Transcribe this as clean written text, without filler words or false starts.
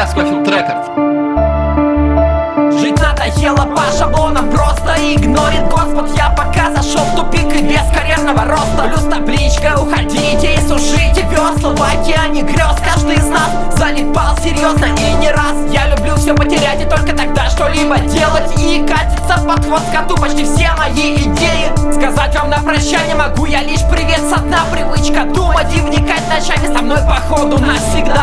МК Скофилд Рекордс. Жить надоело по шаблонам, просто игнорит Господь. Я пока зашел в тупик и без карьерного роста. Плюс табличка: уходите и сушите весла. В океане грез каждый из нас залипал серьезно и не раз. Я люблю все потерять и только тогда что-либо делать. И катиться под хвост коту почти все мои идеи. Сказать вам на прощание могу я лишь привет со дна. Привычка думать и вникать ночами со мной походу навсегда.